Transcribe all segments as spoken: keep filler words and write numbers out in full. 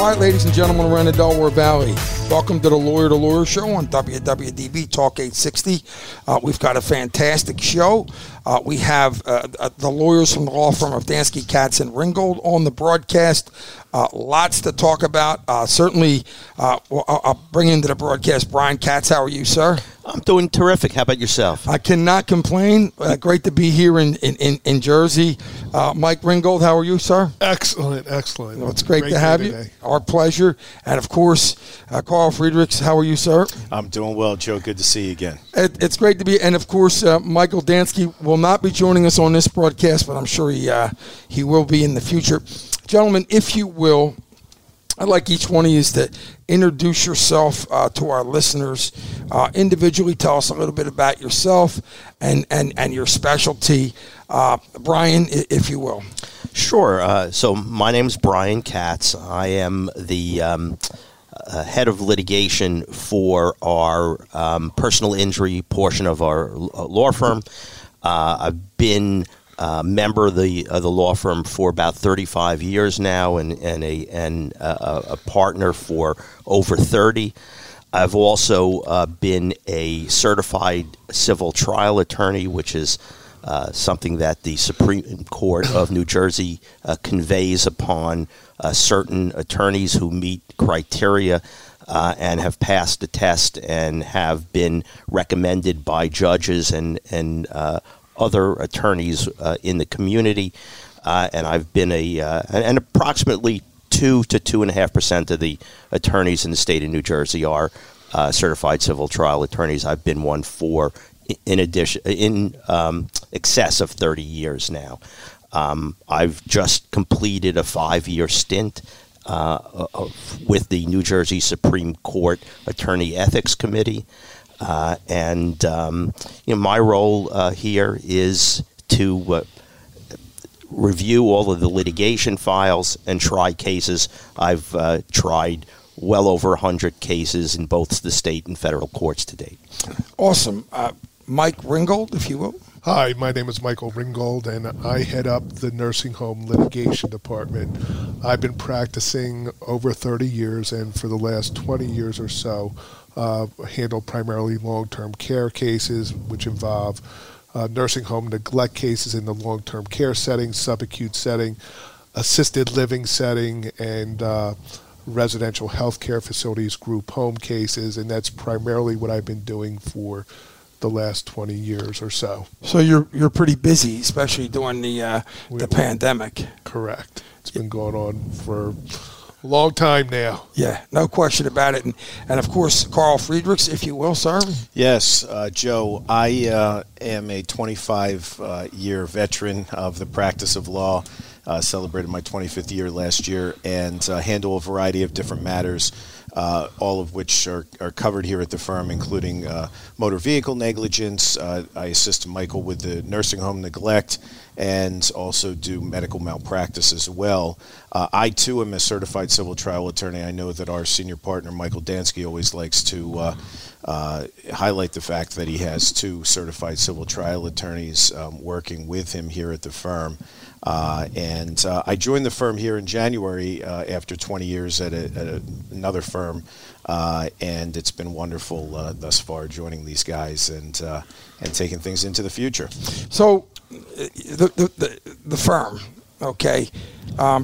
right, ladies and gentlemen around the Delaware Valley, welcome to the Lawyer to Lawyer Show on W W D B Talk eight sixty. Uh, we've got a fantastic show. Uh, we have uh, the lawyers from the law firm of Dansky, Katz, and Ringgold on the broadcast. Uh, lots to talk about. Uh, certainly, uh, I'll, I'll bring into the broadcast Brian Katz. How are you, sir? I'm doing terrific. How about yourself? I cannot complain. Uh, great to be here in, in, in, in Jersey. Uh, Mike Ringgold, how are you, sir? Excellent, excellent. Well, it's great, great to have you. Today. Our pleasure. And, of course, uh, Carl Friedrichs, how are you, sir? I'm doing well, Joe. Good to see you again. It, it's great to be. And, of course, uh, Michael Dansky will not be joining us on this broadcast, but I'm sure he uh, he will be in the future. Gentlemen, if you will, I'd like each one of you to introduce yourself uh, to our listeners. Uh, individually, tell us a little bit about yourself and, and, and your specialty. Uh, Brian, if you will. Sure. Uh, so my name is Brian Katz. I am the um, uh, head of litigation for our um, personal injury portion of our law firm. Uh, I've been a member of the of the law firm for about thirty-five years now, and and a and a, a partner for over thirty. I've also uh, been a certified civil trial attorney, which is uh, something that the Supreme Court of New Jersey uh, conveys upon uh, certain attorneys who meet criteria uh, and have passed the test and have been recommended by judges and and uh, other attorneys uh, in the community, uh, and I've been a uh, and approximately two to two and a half percent of the attorneys in the state of New Jersey are uh, certified civil trial attorneys. I've been one for in addition in um, excess of thirty years now. Um, I've just completed a five-year stint uh, with the New Jersey Supreme Court Attorney Ethics Committee. Uh, and um, you know, my role uh, here is to uh, review all of the litigation files and try cases. I've uh, tried well over one hundred cases in both the state and federal courts to date. Awesome. Uh, Mike Ringgold, if you will. Hi, my name is Michael Ringgold, and I head up the nursing home litigation department. I've been practicing over thirty years, and for the last twenty years or so, Uh, handle primarily long-term care cases, which involve uh, nursing home neglect cases in the long-term care setting, subacute setting, assisted living setting, and uh, residential health care facilities, group home cases, and that's primarily what I've been doing for the last twenty years or so. So you're you're pretty busy, especially during the uh, the we, pandemic. Correct. It's been going on for a long time now. Yeah, no question about it. And, and of course, Carl Friedrichs, if you will, sir. Yes, uh, Joe, I uh, am a twenty-five-year uh, veteran of the practice of law, uh, celebrated my twenty-fifth year last year, and uh, handle a variety of different matters, uh, all of which are, are covered here at the firm, including uh, motor vehicle negligence. Uh, I assist Michael with the nursing home neglect, and also do medical malpractice as well. Uh, I, too, am a certified civil trial attorney. I know that our senior partner, Michael Dansky, always likes to uh, uh, highlight the fact that he has two certified civil trial attorneys um, working with him here at the firm. Uh, and uh, I joined the firm here in January uh, after twenty years at, a, at a, another firm, uh, and it's been wonderful uh, thus far joining these guys and uh, and taking things into the future. So the the, the, the firm, okay, um,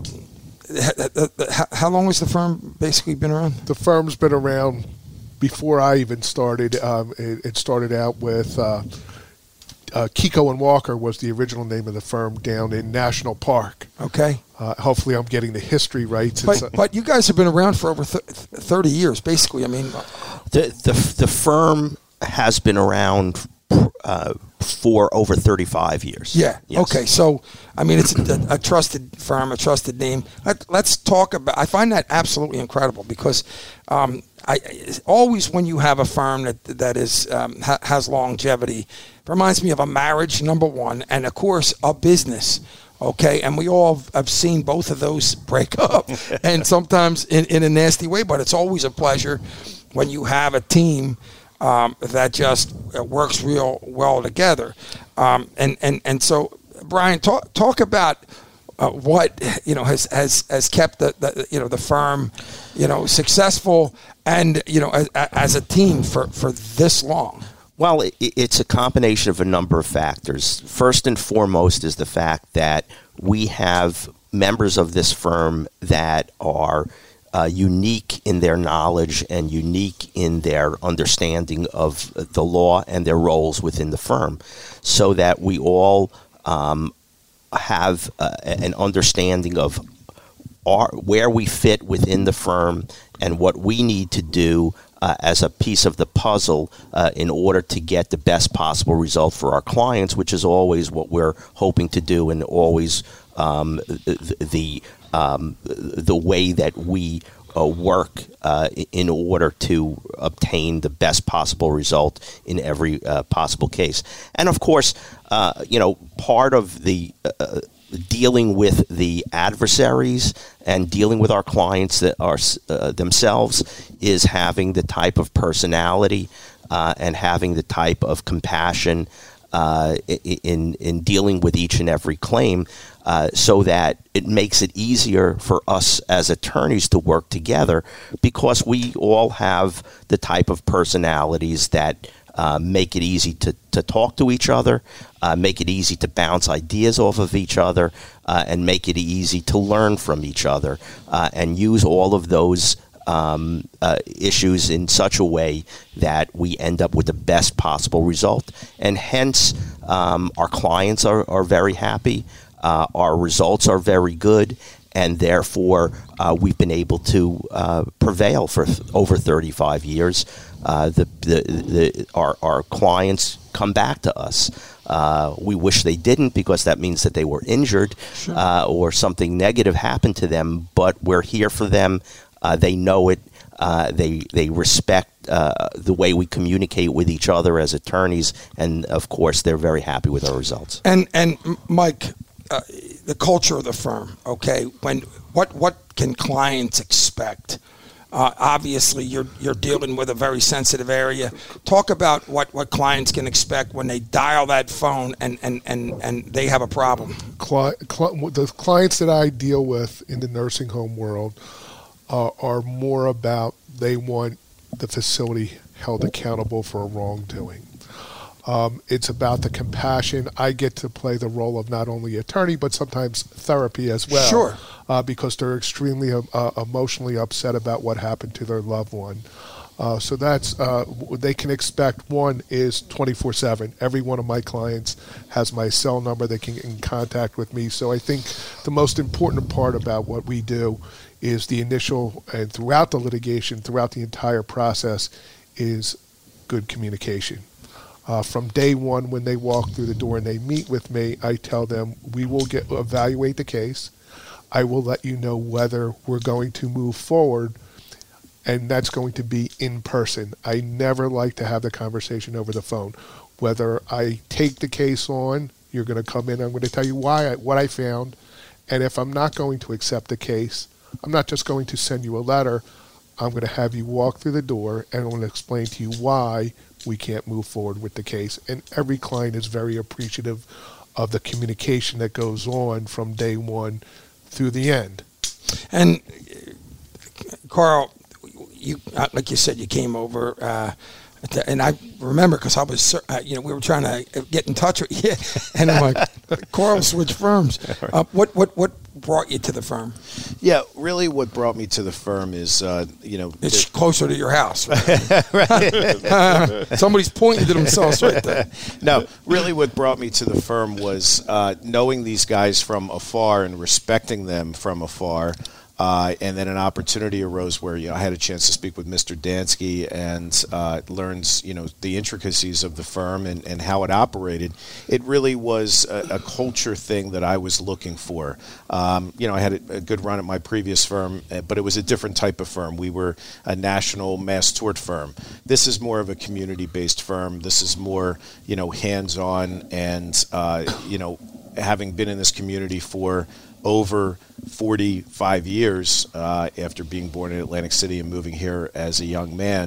how long has the firm basically been around? The firm's been around before I even started. Um, it, it started out with uh, uh, Kiko and Walker was the original name of the firm down in National Park. Okay. Uh, hopefully I'm getting the history right. But, uh, but you guys have been around for over th- thirty years, basically. I mean, the the, the firm has been around uh, for over thirty-five years. Yeah. Yes. Okay. So, I mean, it's a, a trusted firm, a trusted name. Let, let's talk about. I find that absolutely incredible because, um, I always when you have a firm that that is um, ha, has longevity, it reminds me of a marriage, number one, and of course a business. Okay, and we all have seen both of those break up, and sometimes in, in a nasty way. But it's always a pleasure when you have a team um, that just works real well together. Um, and, and, and so, Brian, talk talk about uh, what you know has has has kept the, the you know the firm, you know, successful and you know as, as a team for, for this long? Well, it, it's a combination of a number of factors. First and foremost is the fact that we have members of this firm that are uh, unique in their knowledge and unique in their understanding of the law and their roles within the firm, so that we all um, have uh, an understanding of our, where we fit within the firm and what we need to do uh, as a piece of the puzzle uh, in order to get the best possible result for our clients, which is always what we're hoping to do, and always um, the the, um, the way that we uh, work uh, in order to obtain the best possible result in every uh, possible case. And of course, uh, you know, part of the uh, dealing with the adversaries and dealing with our clients that are uh, themselves is having the type of personality uh, and having the type of compassion uh, in in dealing with each and every claim, uh, so that it makes it easier for us as attorneys to work together, because we all have the type of personalities that Uh, make it easy to, to talk to each other, uh, make it easy to bounce ideas off of each other, uh, and make it easy to learn from each other, uh, and use all of those um, uh, issues in such a way that we end up with the best possible result. And hence, um, our clients are, are very happy, uh, our results are very good, and therefore uh, we've been able to uh, prevail for th- over thirty-five years. Uh, the, the, the, our, our clients come back to us. Uh, we wish they didn't, because that means that they were injured, sure. uh, or something negative happened to them, but we're here for them. Uh, they know it. Uh, they they respect uh, the way we communicate with each other as attorneys, and of course they're very happy with our results. And and Mike, uh, the culture of the firm, okay, when what what can clients expect? Uh, obviously, you're you're dealing with a very sensitive area. Talk about what, what clients can expect when they dial that phone and, and, and, and they have a problem. Cli- cli- the clients that I deal with in the nursing home world uh, are more about, they want the facility held accountable for a wrongdoing. Um, it's about the compassion. I get to play the role of not only attorney, but sometimes therapy as well. Sure. Uh, because they're extremely uh, emotionally upset about what happened to their loved one. Uh, so that's, uh, they can expect, one is twenty-four seven. Every one of my clients has my cell number. They can get in contact with me. So I think the most important part about what we do is the initial, and throughout the litigation, throughout the entire process, is good communication. Uh, from day one, when they walk through the door and they meet with me, I tell them we will get evaluate the case. I will let you know whether we're going to move forward, and that's going to be in person. I never like to have the conversation over the phone. Whether I take the case on, you're going to come in, I'm going to tell you why, I, what I found, and if I'm not going to accept the case, I'm not just going to send you a letter. I'm going to have you walk through the door, and I'm going to explain to you why we can't move forward with the case. And every client is very appreciative of the communication that goes on from day one through the end. And Carl, you like you said, you came over, uh, to, and I remember because I was, uh, you know, we were trying to get in touch with you, and I'm like, Carl switched firms. Uh, what what what brought you to the firm? Yeah, really, what brought me to the firm is, uh, you know, it's the, closer to your house. Right? Somebody's pointing to themselves right there. No, really, what brought me to the firm was uh, knowing these guys from afar and respecting them from afar. Uh, and then an opportunity arose where, you know, I had a chance to speak with Mister Dansky and uh, learned, you know, the intricacies of the firm and, and how it operated. It really was a, a culture thing that I was looking for. Um, you know, I had a, a good run at my previous firm, but it was a different type of firm. We were a national mass tort firm. This is more of a community-based firm. This is more, you know, hands-on and, uh, you know, having been in this community for over forty-five years uh, after being born in Atlantic City and moving here as a young man,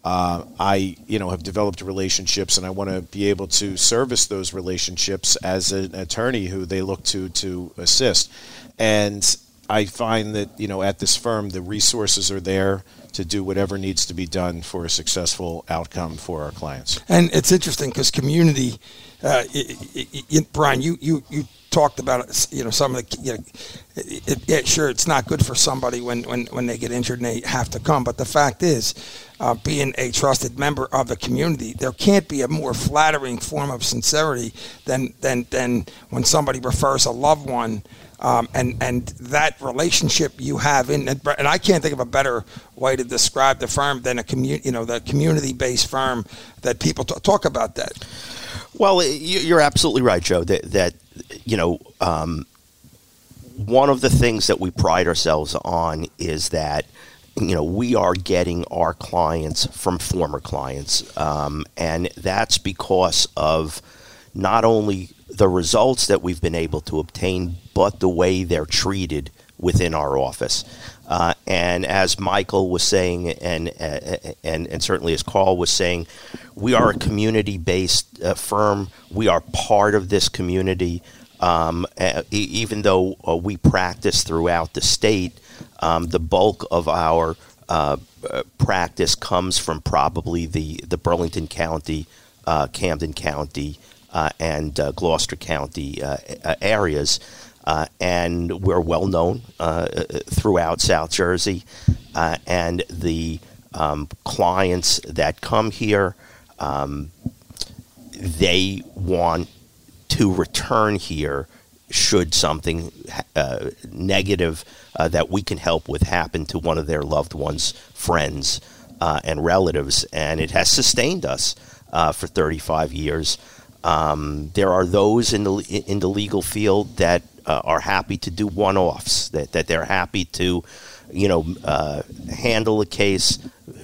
Uh, I, you know, have developed relationships, and I want to be able to service those relationships as an attorney who they look to to assist. And I find that, you know, at this firm, the resources are there to do whatever needs to be done for a successful outcome for our clients. And it's interesting because community, uh, it, it, it, Brian, you, you, you talked about it, you know, some of the, you know, it, it, yeah, sure, it's not good for somebody when, when, when they get injured and they have to come. But the fact is, uh, being a trusted member of the community, there can't be a more flattering form of sincerity than, than, than when somebody refers a loved one. Um, and, and that relationship you have in, and I can't think of a better way to describe the firm than a community, you know, the community-based firm that people t- talk about that. Well, you're absolutely right, Joe, that, that you know, um, one of the things that we pride ourselves on is that, you know, we are getting our clients from former clients. Um, and that's because of not only the results that we've been able to obtain, but the way they're treated within our office. Uh, and as Michael was saying, and, uh, and and certainly as Carl was saying, we are a community-based uh, firm. We are part of this community. Um, uh, e- even though uh, we practice throughout the state, um, the bulk of our uh, uh, practice comes from probably the, the Burlington County, uh, Camden County, Uh, and uh, Gloucester County uh, areas, uh, and we're well known uh, throughout South Jersey. Uh, and the um, clients that come here, um, they want to return here should something uh, negative uh, that we can help with happen to one of their loved ones, friends, uh, and relatives. And it has sustained us uh, for thirty-five years. Um, there are those in the in the legal field that uh, are happy to do one-offs, that, that they're happy to, you know, uh, handle a case,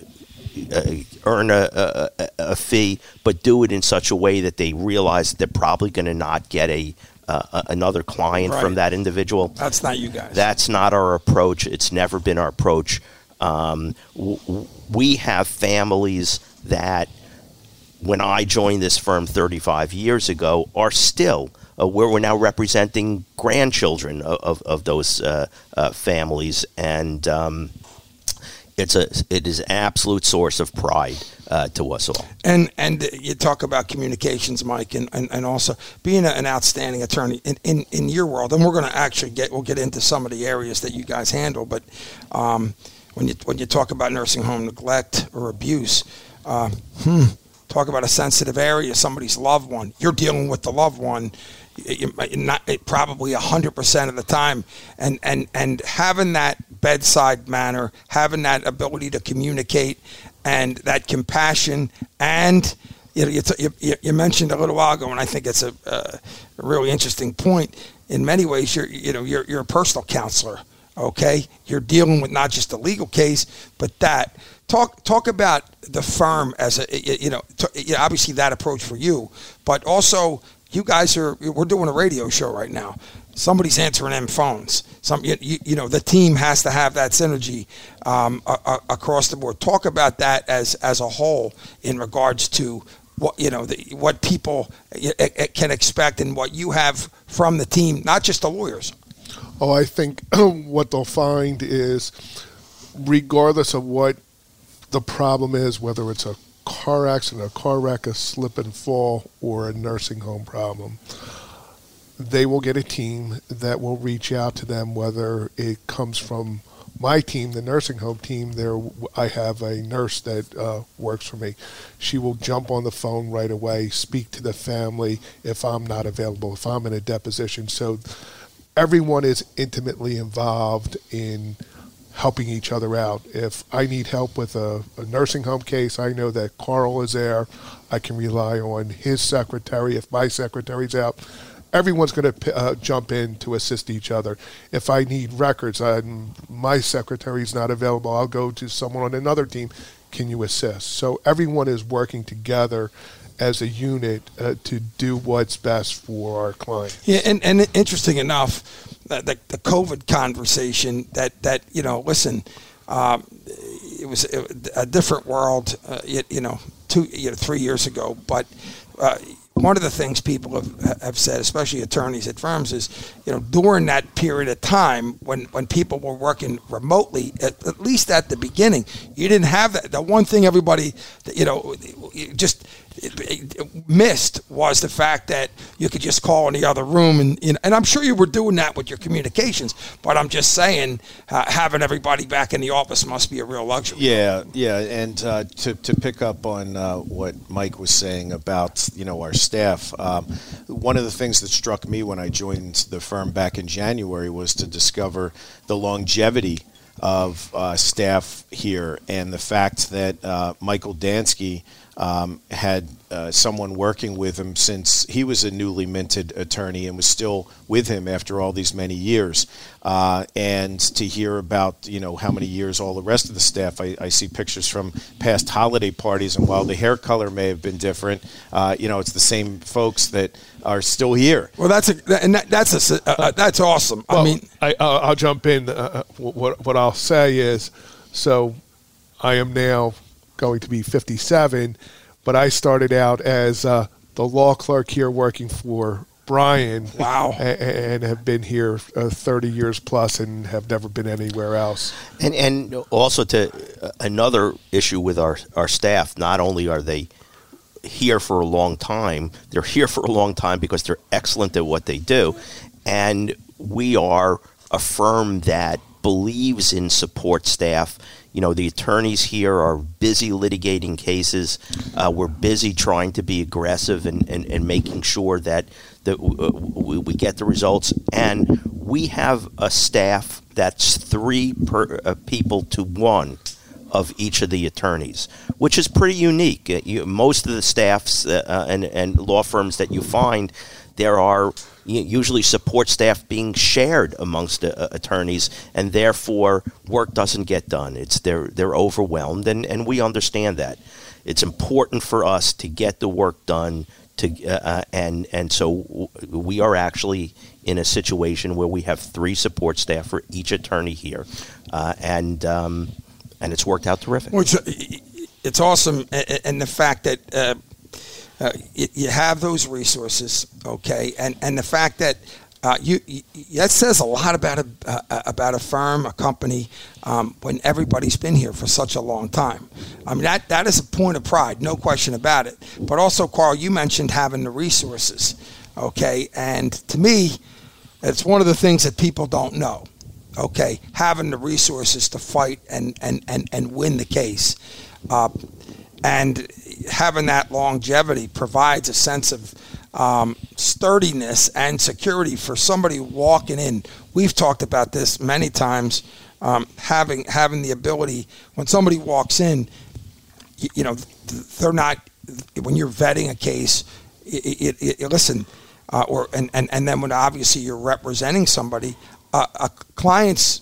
uh, earn a, a, a fee, but do it in such a way that they realize that they're probably going to not get a uh, another client right. from that individual. That's not you guys. That's not our approach. It's never been our approach. Um, w- we have families that, when I joined this firm thirty-five years ago, are still uh, where we're now representing grandchildren of, of, of those uh, uh, families. And um, it's a it is an absolute source of pride uh, to us all. And and you talk about communications, Mike, and, and, and also being a, an outstanding attorney in, in, in your world. And we're going to actually get we'll get into some of the areas that you guys handle. But um, when you when you talk about nursing home neglect or abuse, uh, hmm. talk about a sensitive area, somebody's loved one. You're dealing with the loved one, you, not probably a hundred percent of the time, and and and having that bedside manner, having that ability to communicate, and that compassion, and you know, you, you, you mentioned a little while ago, and I think it's a, a really interesting point. In many ways, you're you know you're you're a personal counselor. Okay, you're dealing with not just a legal case, but that. Talk talk about the firm as a, you know, t- obviously that approach for you, but also you guys are, we're doing a radio show right now. Somebody's answering them phones. Some, you, you, you know, the team has to have that synergy um, a, a, across the board. Talk about that as, as a whole in regards to what, you know, the, what people can expect and what you have from the team, not just the lawyers. Oh, I think what they'll find is regardless of what the problem is, whether it's a car accident, a car wreck, a slip and fall, or a nursing home problem, they will get a team that will reach out to them, whether it comes from my team, the nursing home team. There, I have a nurse that uh, works for me. She will jump on the phone right away, speak to the family if I'm not available, if I'm in a deposition. So everyone is intimately involved in helping each other out. If I need help with a, a nursing home case, I know that Carl is there. I can rely on his secretary. If my secretary's out, everyone's going to uh, jump in to assist each other. If I need records and my secretary's not available, I'll go to someone on another team. Can you assist? So everyone is working together as a unit uh, to do what's best for our client. Yeah, and, and interesting enough, uh, the, the COVID conversation that, that, you know, listen, um, was a different world, uh, you, you know, two, you know, three years ago. But uh, one of the things people have, have said, especially attorneys at firms, is, you know, during that period of time when, when people were working remotely, at, at least at the beginning, you didn't have that. The one thing everybody, you know, just missed was the fact that you could just call in the other room, and you know, and I'm sure you were doing that with your communications, but I'm just saying uh, having everybody back in the office must be a real luxury. Yeah, yeah, and uh, to to pick up on uh, what Mike was saying about, you know, our staff, um, one of the things that struck me when I joined the firm back in January was to discover the longevity of uh, staff here, and the fact that uh, Michael Dansky Um, had uh, someone working with him since he was a newly minted attorney and was still with him after all these many years. Uh, and to hear about, you know, how many years all the rest of the staff, I, I see pictures from past holiday parties, and while the hair color may have been different, uh, you know, it's the same folks that are still here. Well, that's a, and that, that's a, uh, that's awesome. Well, I mean, I, I'll, I'll jump in. Uh, what what I'll say is, so I am now going to be fifty-seven, but I started out as uh, the law clerk here working for Brian. Wow. And, and have been here uh, thirty years plus and have never been anywhere else. And and also to uh, another issue with our, our staff, not only are they here for a long time, they're here for a long time because they're excellent at what they do. And we are a firm that believes in support staff. You know, the attorneys here are busy litigating cases. Uh, we're busy trying to be aggressive and, and, and making sure that, that uh, we, we get the results. And we have a staff that's three per, uh, people to one of each of the attorneys, which is pretty unique. Uh, you, most of the staffs uh, and, and law firms that you find, there are usually support staff being shared amongst uh, attorneys, and therefore work doesn't get done. It's they're they're overwhelmed, and, and we understand that. It's important for us to get the work done. To uh, and and so we are actually in a situation where we have three support staff for each attorney here, uh, and um, and it's worked out terrific. Which, it's awesome, and the fact that. Uh, Uh, you, you have those resources, okay, and and the fact that uh, you, you that says a lot about a uh, about a firm, a company, um, when everybody's been here for such a long time. I mean, that that is a point of pride, no question about it. But also, Carl, you mentioned having the resources, okay, and to me, it's one of the things that people don't know, okay, having the resources to fight and and and, and win the case. Uh, And having that longevity provides a sense of um, sturdiness and security for somebody walking in. We've talked about this many times. Um, having having the ability when somebody walks in, you, you know, they're not. When you're vetting a case, it, it, it, listen, uh, or and, and and then when obviously you're representing somebody, uh, a client's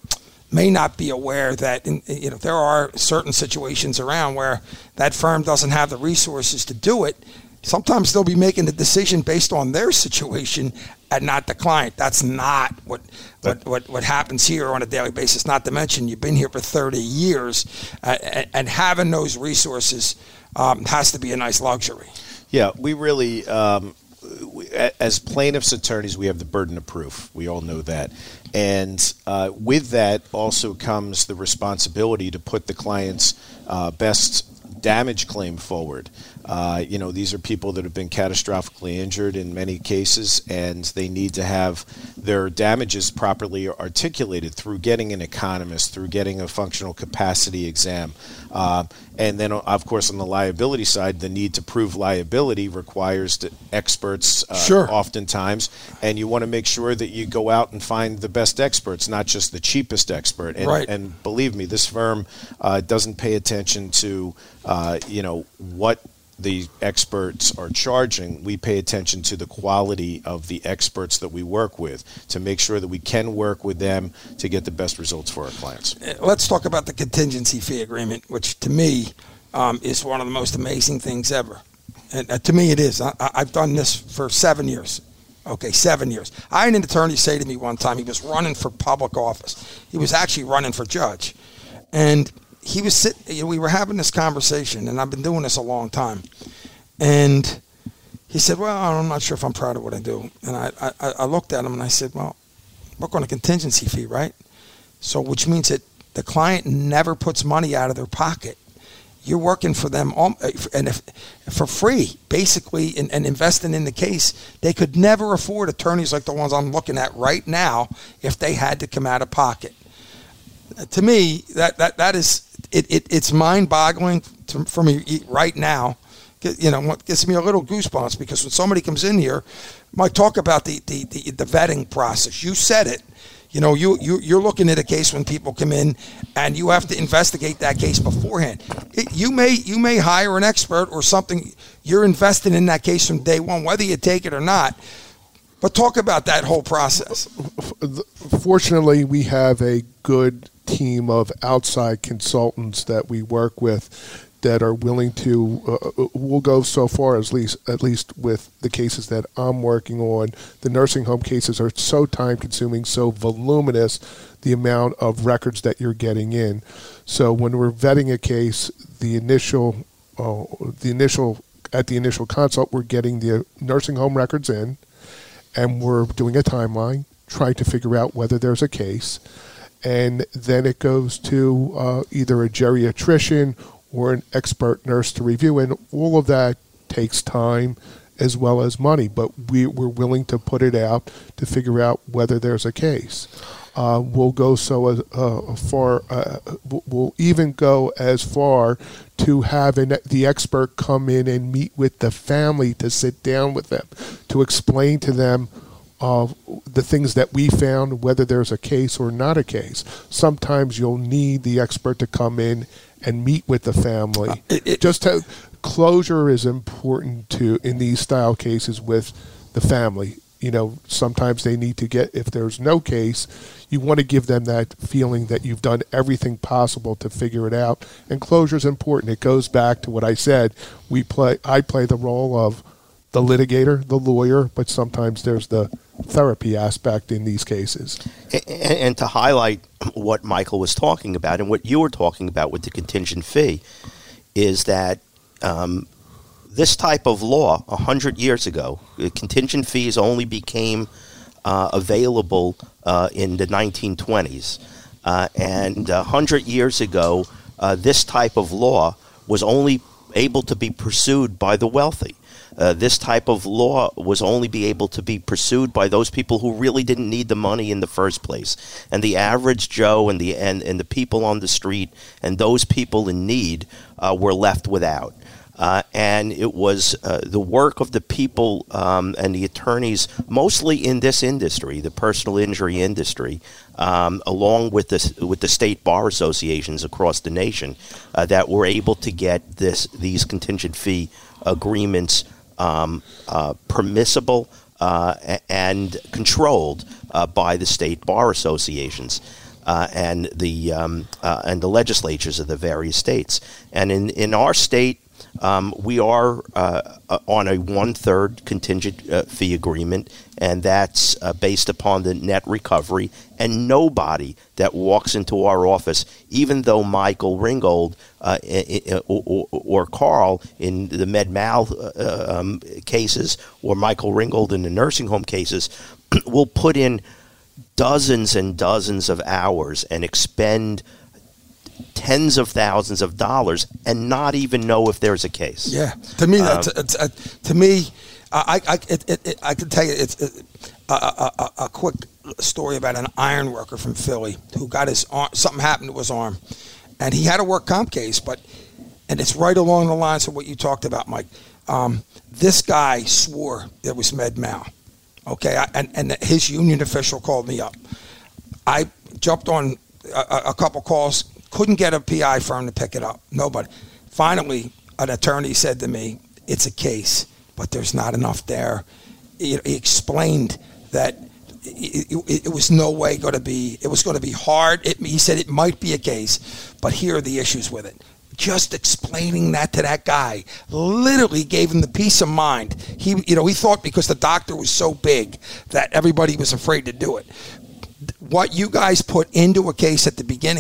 may not be aware that in, you know there are certain situations around where that firm doesn't have the resources to do it. Sometimes they'll be making the decision based on their situation and not the client. That's not what what, what, what happens here on a daily basis. Not to mention you've been here for thirty years, uh, and, and having those resources um, has to be a nice luxury. Yeah, we really. Um As plaintiffs' attorneys, we have the burden of proof. We all know that. And uh, with that also comes the responsibility to put the client's uh, best damage claim forward. Uh, you know, these are people that have been catastrophically injured in many cases, and they need to have their damages properly articulated through getting an economist, through getting a functional capacity exam. Uh, and then, of course, on the liability side, the need to prove liability requires the experts uh, sure. oftentimes, and you want to make sure that you go out and find the best experts, not just the cheapest expert. And, right. and believe me, this firm uh, doesn't pay attention to, uh, you know, what the experts are charging. We pay attention to the quality of the experts that we work with to make sure that we can work with them to get the best results for our clients. Let's talk about the contingency fee agreement, which to me um, is one of the most amazing things ever. And uh, to me it is. I, I've done this for seven years. Okay, seven years. I had an attorney say to me one time, he was running for public office. He was actually running for judge. And he was sitting, you know, we were having this conversation, and I've been doing this a long time. And he said, well, I'm not sure if I'm proud of what I do. And I, I, I looked at him and I said, well, work on a contingency fee, right? So, which means that the client never puts money out of their pocket. You're working for them, all, and if, for free, basically, and, and investing in the case. They could never afford attorneys like the ones I'm looking at right now if they had to come out of pocket. To me, that that that is it. it it's mind-boggling to, for me right now. You know, what gives me a little goosebumps, because when somebody comes in here, Mike, talk about the the, the, the vetting process. You said it. You know, you, you, you're looking at a case when people come in, and you have to investigate that case beforehand. It, you may you may hire an expert or something. You're investing in that case from day one, whether you take it or not. But talk about that whole process. Fortunately, we have a good team of outside consultants that we work with that are willing to, uh, we'll go so far as least, at least with the cases that I'm working on. The nursing home cases are so time-consuming, so voluminous, the amount of records that you're getting in. So when we're vetting a case, the initial, uh, the initial, at the initial consult, we're getting the nursing home records in, and we're doing a timeline, trying to figure out whether there's a case. And then it goes to uh, either a geriatrician or an expert nurse to review, and all of that takes time as well as money, but we, we're willing to put it out to figure out whether there's a case. Uh, we'll go so as, uh, far, uh, we'll even go as far to have an, the expert come in and meet with the family, to sit down with them, to explain to them uh, the things that we found, whether there's a case or not a case. Sometimes you'll need the expert to come in and meet with the family. Uh, it, it, Just to, closure is important to in these style cases with the family. You know, sometimes they need to get, if there's no case, you want to give them that feeling that you've done everything possible to figure it out. And closure is important. It goes back to what I said. We play. I play the role of the litigator, the lawyer, but sometimes there's the therapy aspect in these cases. And, and to highlight what Michael was talking about and what you were talking about with the contingent fee, is that um, this type of law, one hundred years ago, contingent fees only became uh, available uh, in the nineteen twenties. Uh, and one hundred years ago, uh, this type of law was only able to be pursued by the wealthy. Uh, this type of law was only be able to be pursued by those people who really didn't need the money in the first place. And the average Joe and the and, and the people on the street and those people in need uh, were left without. Uh, and it was uh, the work of the people um, and the attorneys, mostly in this industry, the personal injury industry, um, along with the with the state bar associations across the nation, uh, that were able to get this these contingent fee agreements um, uh, permissible uh, and controlled uh, by the state bar associations. Uh, and the um, uh, and the legislatures of the various states. And in, in our state, um, we are uh, on a one-third contingent uh, fee agreement, and that's uh, based upon the net recovery. And nobody that walks into our office, even though Michael Ringgold uh, or, or Carl in the Med-Mal uh, um, cases, or Michael Ringgold in the nursing home cases, will put in dozens and dozens of hours and expend tens of thousands of dollars and not even know if there's a case. Yeah, to me, that's um, it's, uh, to me, I I it, it, it, I can tell you it's it, a, a, a, a quick story about an iron worker from Philly who got his arm, something happened to his arm, and he had a work comp case, but and it's right along the lines of what you talked about, Mike. Um, this guy swore it was Med-Mal. Okay, I, and, and his union official called me up. I jumped on a, a couple calls, couldn't get a P I firm to pick it up. Nobody. Finally, an attorney said to me, it's a case, but there's not enough there. He, he explained that it, it, it was no way going to be, it was going to be hard. It, he said it might be a case, but here are the issues with it. Just explaining that to that guy literally gave him the peace of mind. He, you know, he thought because the doctor was so big that everybody was afraid to do it. What you guys put into a case at the beginning,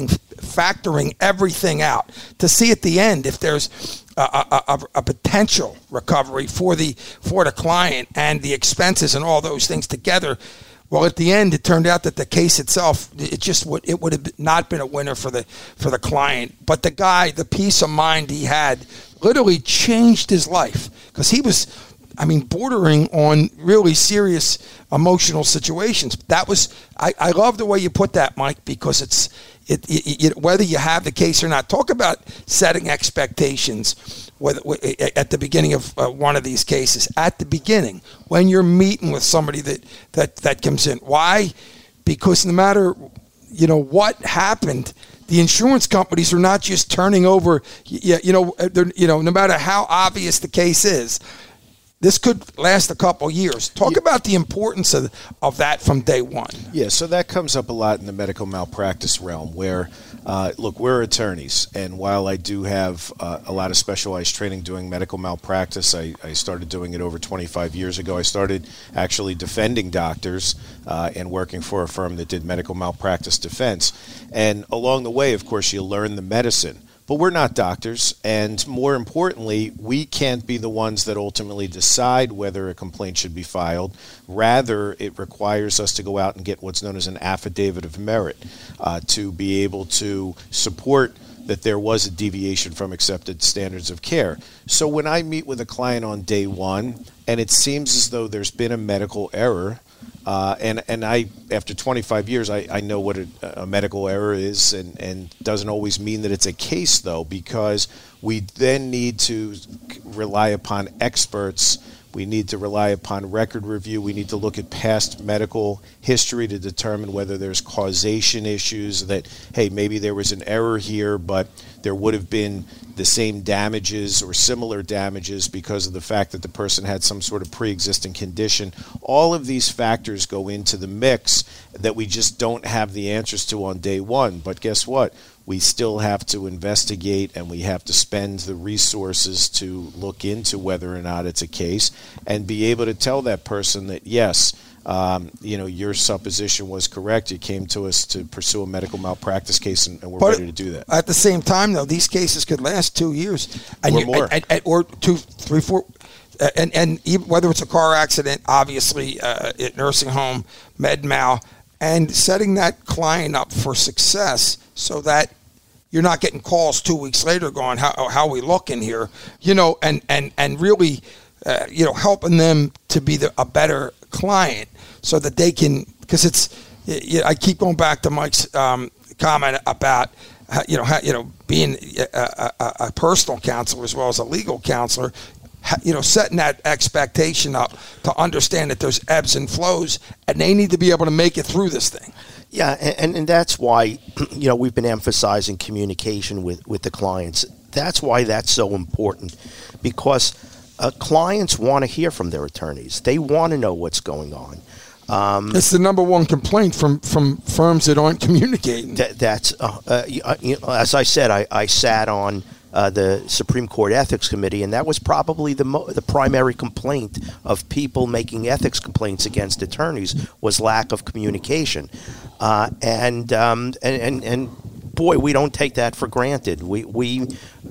factoring everything out to see at the end if there's a, a, a, a potential recovery for the for the client and the expenses and all those things together. Well, at the end, it turned out that the case itself, it just would it would have not been a winner for the for the client. But the guy, the peace of mind he had, literally changed his life because he was, I mean, bordering on really serious emotional situations. That was, I, I love the way you put that, Mike, because it's it, it, it whether you have the case or not. Talk about setting expectations. Whether, at the beginning of uh, one of these cases, at the beginning, when you're meeting with somebody that, that, that comes in. Why? Because no matter, you know, what happened, the insurance companies are not just turning over, you, you know, you know, no matter how obvious the case is, this could last a couple years. Talk yeah. about the importance of, of that from day one. Yeah, so that comes up a lot in the medical malpractice realm where, uh, look, we're attorneys. And while I do have uh, a lot of specialized training doing medical malpractice, I, I started doing it over twenty-five years ago. I started actually defending doctors uh, and working for a firm that did medical malpractice defense. And along the way, of course, you learn the medicine. But we're not doctors, and more importantly, we can't be the ones that ultimately decide whether a complaint should be filed. Rather, it requires us to go out and get what's known as an affidavit of merit uh, to be able to support that there was a deviation from accepted standards of care. So when I meet with a client on day one, and it seems as though there's been a medical error, Uh, and, and I, after twenty-five years, I, I know what a, a medical error is, and, and doesn't always mean that it's a case, though, because we then need to rely upon experts. We need to rely upon record review. We need to look at past medical history to determine whether there's causation issues, that, hey, maybe there was an error here, but there would have been the same damages or similar damages because of the fact that the person had some sort of pre-existing condition. All of these factors go into the mix that we just don't have the answers to on day one. But guess what? We still have to investigate, and we have to spend the resources to look into whether or not it's a case and be able to tell that person that, yes, Um, you know, your supposition was correct. You came to us to pursue a medical malpractice case, and, and we're but ready to do that. At the same time, though, these cases could last two years, and or you, more, and, and, or two, three, four, and and even whether it's a car accident, obviously, uh, at nursing home, med mal, and setting that client up for success so that you're not getting calls two weeks later going, how how we looking here, you know, and and and really, uh, you know, helping them to be the, a better client so that they can, because it's, you know, I keep going back to Mike's um, comment about, how, you know, how, you know, being a, a, a personal counselor as well as a legal counselor, you know, setting that expectation up to understand that there's ebbs and flows, and they need to be able to make it through this thing. Yeah, and, and that's why, you know, we've been emphasizing communication with, with the clients. That's why that's so important, because uh, clients want to hear from their attorneys. They want to know what's going on. Um, it's the number one complaint from, from firms that aren't communicating. That, that's, uh, uh, you know, as I said, I, I sat on uh, the Supreme Court Ethics Committee, and that was probably the mo- the primary complaint of people making ethics complaints against attorneys was lack of communication. Uh, and, um, and, and, and boy, we don't take that for granted. We, we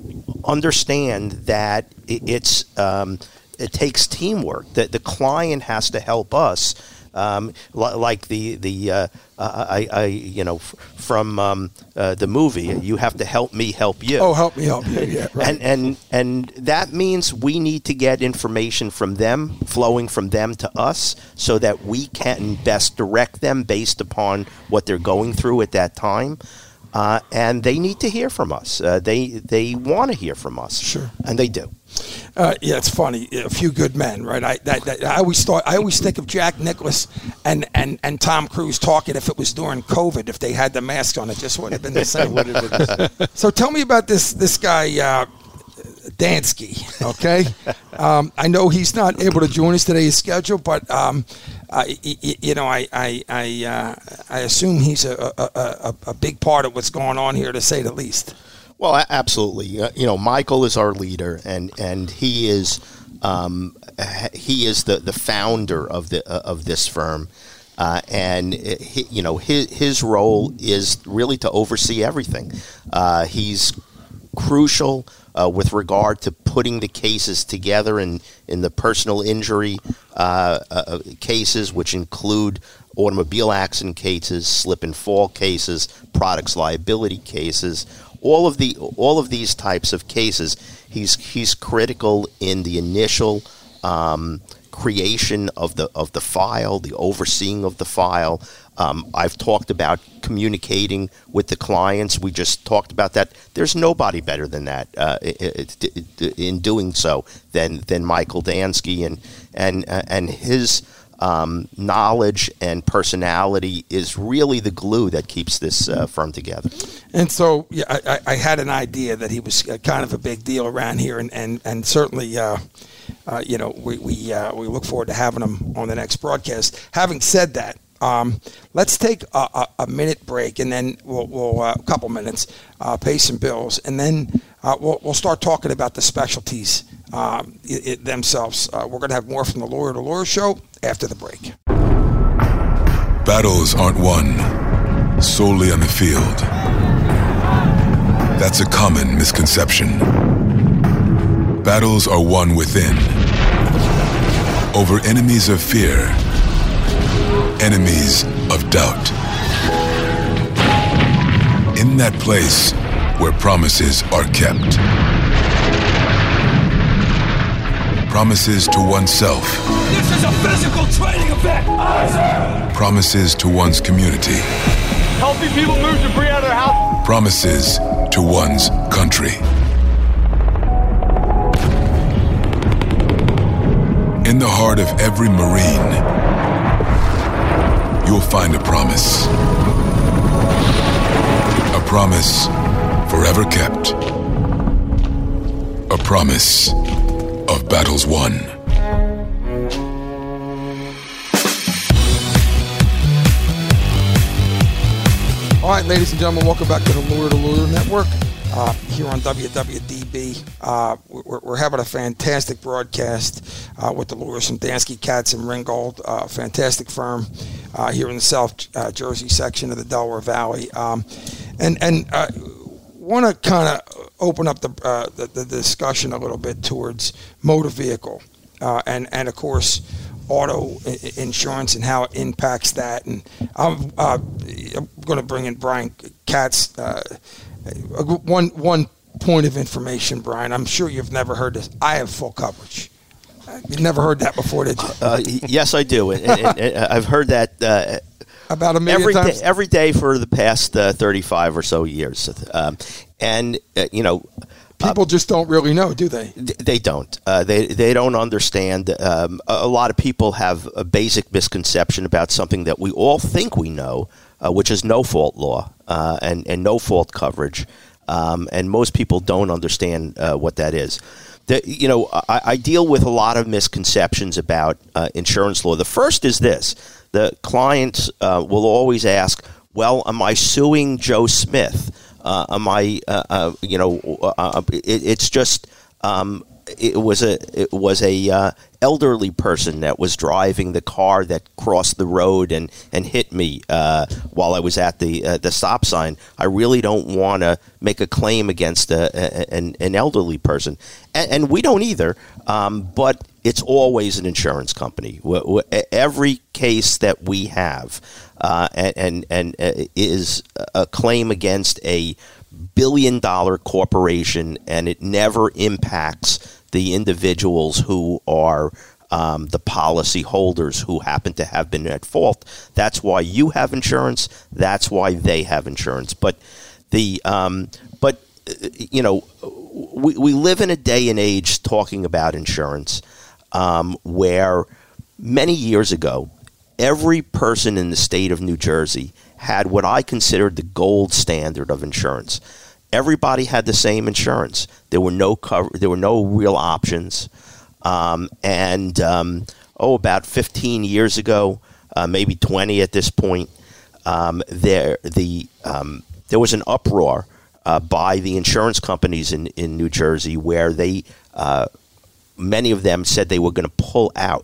understand that it's, um, it takes teamwork, that the client has to help us. Um, like the the uh, I, I you know f- from um, uh, the movie, you have to help me help you. Oh, help me help you. Yeah, right. And and and that means we need to get information from them, flowing from them to us, so that we can best direct them based upon what they're going through at that time. Uh, and they need to hear from us. Uh, they they want to hear from us. Sure, and they do. Uh, yeah, it's funny. A Few Good Men, right? I that, that, I always thought. I always think of Jack Nicklaus and, and, and Tom Cruise talking. If it was during COVID, if they had the masks on, it just wouldn't have been the same. Would have been the same. So tell me about this this guy uh, Dansky. Okay, um, I know he's not able to join us today. His schedule, but um, I, you know, I I I, uh, I assume he's a, a, a, a big part of what's going on here, to say the least. Well, absolutely. Uh, you know, Michael is our leader, and, and he is um, he is the, the founder of the uh, of this firm. Uh, and he, you know his his role is really to oversee everything. Uh, he's crucial uh, with regard to putting the cases together in in the personal injury uh, uh, cases, which include automobile accident cases, slip and fall cases, products liability cases. All of the all of these types of cases, he's he's critical in the initial um, creation of the of the file, the overseeing of the file. Um, I've talked about communicating with the clients. We just talked about that. There's nobody better than that uh, in doing so than than Michael Dansky, and and and his um, knowledge and personality is really the glue that keeps this uh, firm together. And so, yeah, I, I had an idea that he was kind of a big deal around here, and and and certainly. Uh, Uh, you know, we we, uh, we look forward to having him on the next broadcast. Having said that, um, let's take a, a, a minute break, and then we'll, we'll uh, a couple minutes, uh, pay some bills, and then uh, we'll, we'll start talking about the specialties um, it, it themselves. Uh, we're going to have more from the Lawyer to Lawyer show after the break. Battles aren't won solely on the field. That's a common misconception. Battles are won within, over enemies of fear, enemies of doubt. In that place where promises are kept. Promises to oneself. This is a physical training event! Promises to one's community. Healthy people move debris out of their house. Promises to one's country. In the heart of every Marine, you'll find a promise. A promise forever kept. A promise of battles won. All right, ladies and gentlemen, welcome back to the Lawyer to Lawyer Network. Uh, here on W W D B. Uh, we're, we're having a fantastic broadcast uh, with the lawyers from Dansky, Katz, and Ringgold, uh, fantastic firm uh, here in the South uh, Jersey section of the Delaware Valley. Um, and and uh, want to kind of open up the, uh, the the discussion a little bit towards motor vehicle uh, and, and, of course, auto insurance and how it impacts that. And I'm, uh, I'm going to bring in Brian Katz. Uh, One one point of information, Brian. I'm sure you've never heard this. I have full coverage. You've never heard that before, did you? Uh, yes, I do. And, and, and I've heard that uh, about a million every times day, every day for the past uh, thirty-five or so years. Um, and uh, you know, people uh, just don't really know, do they? They don't. Uh, they they don't understand. Um, a, a lot of people have a basic misconception about something that we all think we know. Uh, which is no-fault law uh, and, and no-fault coverage, um, and most people don't understand uh, what that is. The, you know, I, I deal with a lot of misconceptions about uh, insurance law. The first is this. The clients uh, will always ask, well, am I suing Joe Smith? Uh, am I, uh, uh, you know, uh, it, it's just... Um, It was a it was a uh, elderly person that was driving the car that crossed the road and, and hit me uh, while I was at the uh, the stop sign. I really don't want to make a claim against a, a, an, an elderly person, and, and we don't either. Um, but it's always an insurance company. Every case that we have uh, and and, and uh, is a claim against a billion dollar corporation, and it never impacts the individuals who are um, the policy holders who happen to have been at fault. That's why you have insurance. That's why they have insurance. But the um, but you know we we live in a day and age talking about insurance um, where many years ago every person in the state of New Jersey had what I considered the gold standard of insurance. Everybody had the same insurance. There were no cover. There were no real options. Um, and um, oh, about fifteen years ago, uh, maybe twenty at this point, um, there the um, there was an uproar uh, by the insurance companies in, in New Jersey where they uh, many of them said they were going to pull out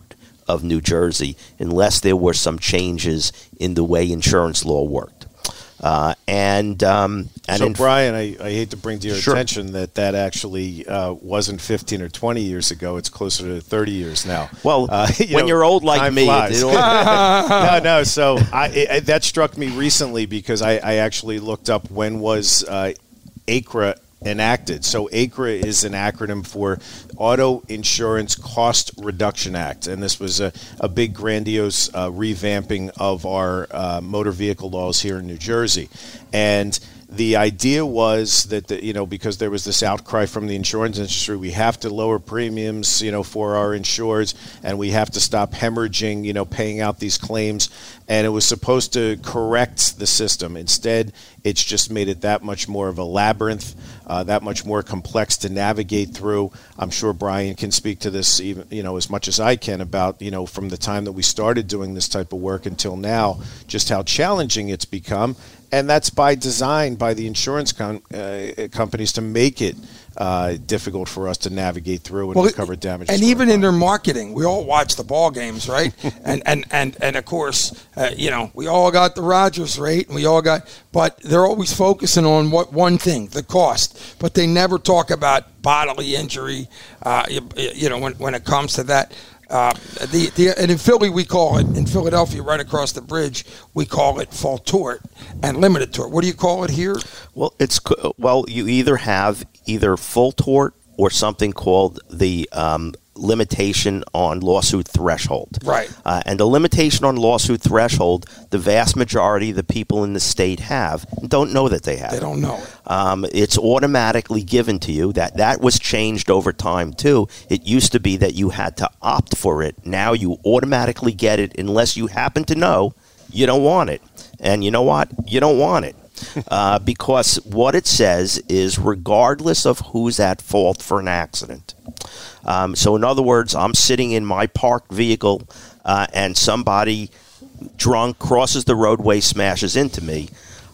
of New Jersey unless there were some changes in the way insurance law worked. Uh, and um, and so, in, Brian, I, I hate to bring to your Sure. attention that that actually uh, wasn't fifteen or twenty years ago. It's closer to thirty years now. Well, uh, you when know, you're old like time me, flies. it all- no, no. So I, it, that struck me recently because I, I actually looked up when was uh, A C R A enacted. So A C R A is an acronym for Auto Insurance Cost Reduction Act, and this was a, a big grandiose uh, revamping of our uh, motor vehicle laws here in New Jersey. And the idea was that, the, you know, because there was this outcry from the insurance industry, we have to lower premiums, you know, for our insureds, and we have to stop hemorrhaging, you know, paying out these claims. And it was supposed to correct the system. Instead, it's just made it that much more of a labyrinth, uh, that much more complex to navigate through. I'm sure Brian can speak to this, even, you know, as much as I can about, you know, from the time that we started doing this type of work until now, just how challenging it's become. And that's by design by the insurance com- uh, companies to make it uh, difficult for us to navigate through and Well, recover damage. And even in their marketing, we all watch the ball games, right? and, and and and of course, uh, you know, we all got the Rodgers rate, and we all got, but they're always focusing on what one thing, the cost. But they never talk about bodily injury. Uh, you, you know, when when it comes to that. Uh, the, the and in Philly we call it, in Philadelphia right across the bridge we call it full tort and limited tort. What do you call it here? well, it's co- well, you either have either full tort or something called the um, limitation on lawsuit threshold. Right. Uh, and the limitation on lawsuit threshold, the vast majority of the people in the state have don't know that they have. They don't know it. Um, it's automatically given to you. That that was changed over time too. It used to be that you had to opt for it. Now you automatically get it unless you happen to know you don't want it. And you know what? You don't want it. uh, because what it says is regardless of who's at fault for an accident. Um, so in other words, I'm sitting in my parked vehicle uh, and somebody drunk crosses the roadway, smashes into me.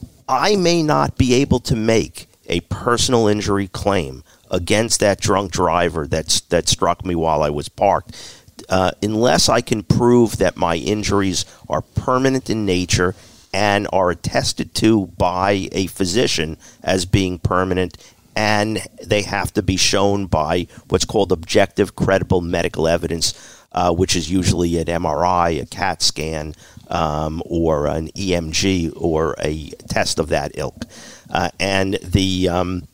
I may not be able to make a personal injury claim against that drunk driver that's, that struck me while I was parked uh, unless I can prove that my injuries are permanent in nature and are attested to by a physician as being permanent, and they have to be shown by what's called objective credible medical evidence, uh, which is usually an M R I, a CAT scan, um, or an E M G, or a test of that ilk. Uh, and the um,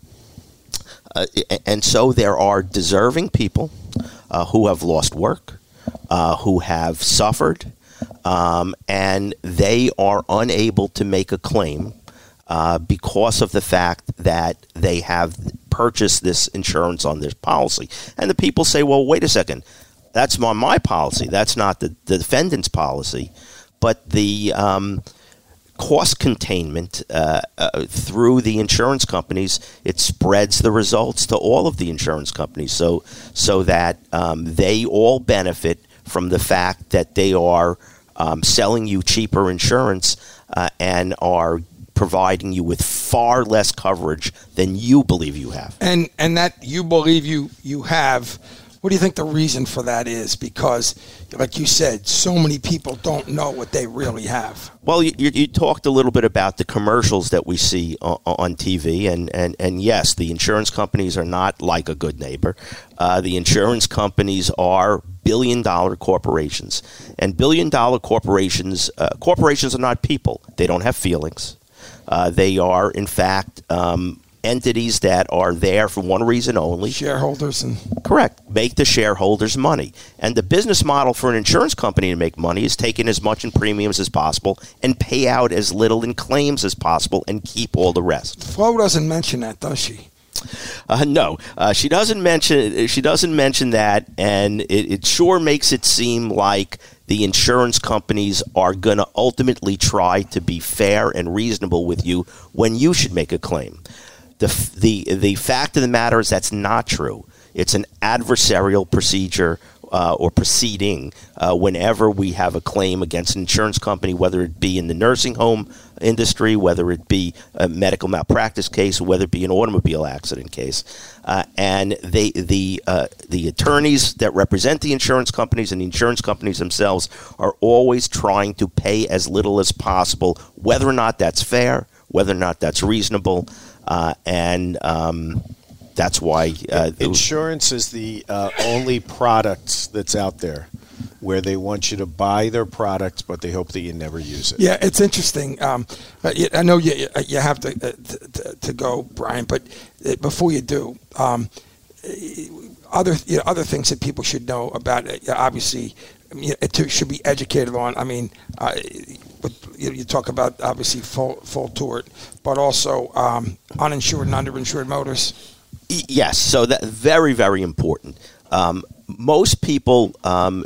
uh, and so there are deserving people uh, who have lost work, uh, who have suffered, Um, and they are unable to make a claim uh, because of the fact that they have purchased this insurance on this policy. And the people say, well, wait a second, that's on my policy. That's not the, the defendant's policy. But the um, cost containment uh, uh, through the insurance companies, it spreads the results to all of the insurance companies so, so that um, they all benefit from the fact that they are Um, selling you cheaper insurance uh, and are providing you with far less coverage than you believe you have. And and that you believe you you have, what do you think the reason for that is? Because, like you said, so many people don't know what they really have. Well, you, you talked a little bit about the commercials that we see on, on T V, and, and, and yes, the insurance companies are not like a good neighbor. Uh, the insurance companies are billion-dollar corporations, and billion-dollar corporations uh, corporations are not people. They don't have feelings. Uh, they are, in fact, um, entities that are there for one reason only. Shareholders and Correct. Make the shareholders money. And the business model for an insurance company to make money is taking as much in premiums as possible and pay out as little in claims as possible and keep all the rest. Flo doesn't mention that, does she? Uh, no, uh, she doesn't mention. She doesn't mention that, and it, it sure makes it seem like the insurance companies are going to ultimately try to be fair and reasonable with you when you should make a claim. The the the fact of the matter is that's not true. It's an adversarial procedure uh, or proceeding uh, whenever we have a claim against an insurance company, whether it be in the nursing home industry, whether it be a medical malpractice case, whether it be an automobile accident case. Uh, and they, the uh, the attorneys that represent the insurance companies and the insurance companies themselves are always trying to pay as little as possible, whether or not that's fair, whether or not that's reasonable, uh, and um, that's why uh, insurance is the uh, only product that's out there where they want you to buy their product, but they hope that you never use it. Yeah, it's interesting. Um, I know you you have to uh, to, to go, Brian, but before you do, um, other you know, other things that people should know about it, obviously, you know, it should be educated on. I mean, uh, but you, you talk about obviously full full tort, but also um, uninsured and underinsured motors. Yes, so that very, very important. Um, most people, um,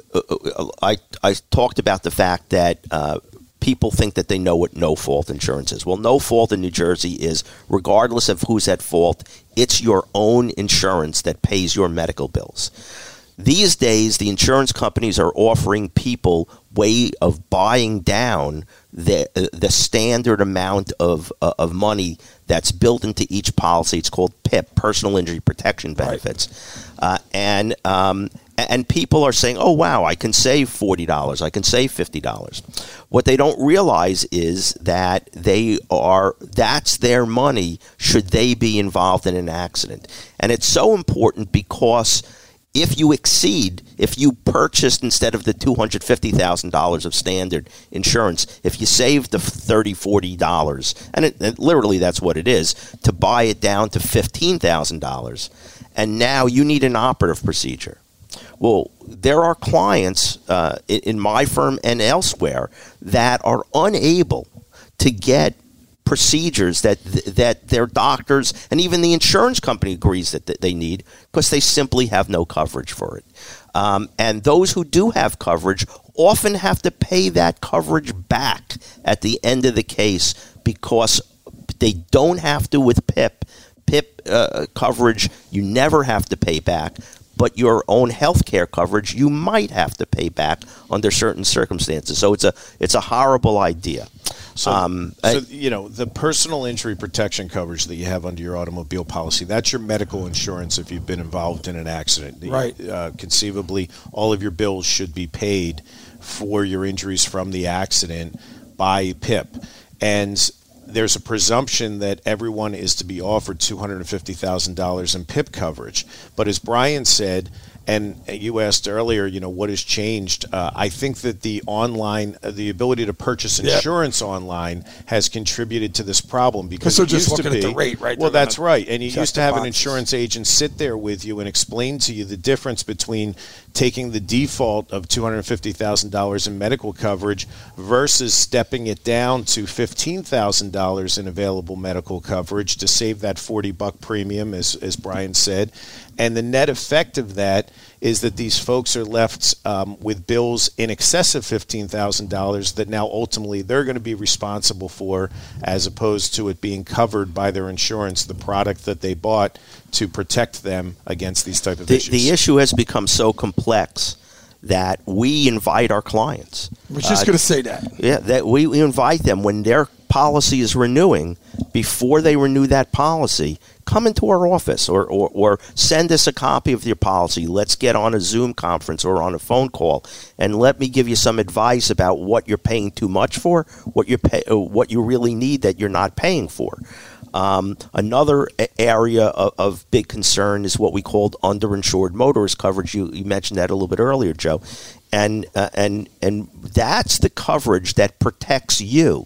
I, I talked about the fact that uh, people think that they know what no-fault insurance is. Well, no-fault in New Jersey is, regardless of who's at fault, it's your own insurance that pays your medical bills. These days, the insurance companies are offering people way of buying down the the standard amount of uh, of money that's built into each policy. It's called P I P, Personal Injury Protection Benefits, right. uh, and um, and people are saying, "Oh, wow, I can save forty dollars, I can save fifty dollars." What they don't realize is that they are that's their money should they be involved in an accident, and it's so important because if you exceed, if you purchased instead of the two hundred fifty thousand dollars of standard insurance, if you save the thirty dollars, forty dollars, and it, it, literally that's what it is, to buy it down to fifteen thousand dollars, and now you need an operative procedure. Well, there are clients uh, in, in my firm and elsewhere that are unable to get procedures that that their doctors and even the insurance company agrees that, that they need because they simply have no coverage for it. Um, and those who do have coverage often have to pay that coverage back at the end of the case because they don't have to with P I P. P I P uh, coverage you never have to pay back, but your own health care coverage you might have to pay back under certain circumstances. So it's a it's a horrible idea. So, um, so I, you know, the personal injury protection coverage that you have under your automobile policy, that's your medical insurance if you've been involved in an accident. Right. Uh, conceivably, all of your bills should be paid for your injuries from the accident by P I P. And there's a presumption that everyone is to be offered two hundred fifty thousand dollars in P I P coverage. But as Brian said, and you asked earlier, you know, what has changed? Uh, I think that the online, uh, the ability to purchase insurance yep. online has contributed to this problem because they're it just used looking to be, at the rate, right? Well, they're that's right. And you used to have boxes. an insurance agent sit there with you and explain to you the difference between taking the default of two hundred fifty thousand dollars in medical coverage versus stepping it down to fifteen thousand dollars in available medical coverage to save that forty buck premium, as, as Brian said. And the net effect of that is that these folks are left um, with bills in excess of fifteen thousand dollars that now ultimately they're going to be responsible for, as opposed to it being covered by their insurance, the product that they bought to protect them against these type of the, issues. The issue has become so complex that we invite our clients. I was just uh, going to say that. Yeah, that we, we invite them when their policy is renewing, before they renew that policy, come into our office or, or, or send us a copy of your policy. Let's get on a Zoom conference or on a phone call, and let me give you some advice about what you're paying too much for, what you pay, what you really need that you're not paying for. Um, another area of, of big concern is what we called underinsured motorist coverage. You, you mentioned that a little bit earlier, Joe, and uh, and and that's the coverage that protects you.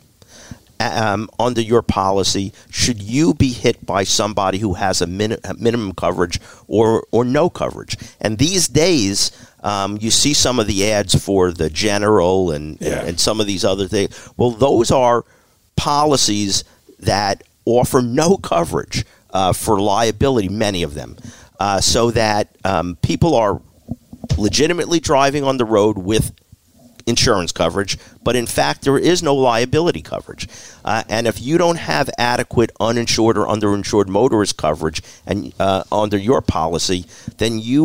Um, under your policy, should you be hit by somebody who has a, min- a minimum coverage or or no coverage. And these days, um, you see some of the ads for the General and, yeah. and, and some of these other things. Well, those are policies that offer no coverage uh, for liability, many of them, uh, so that um, people are legitimately driving on the road with insurance coverage, but in fact there is no liability coverage. Uh, and if you don't have adequate uninsured or underinsured motorist coverage and uh, under your policy, then you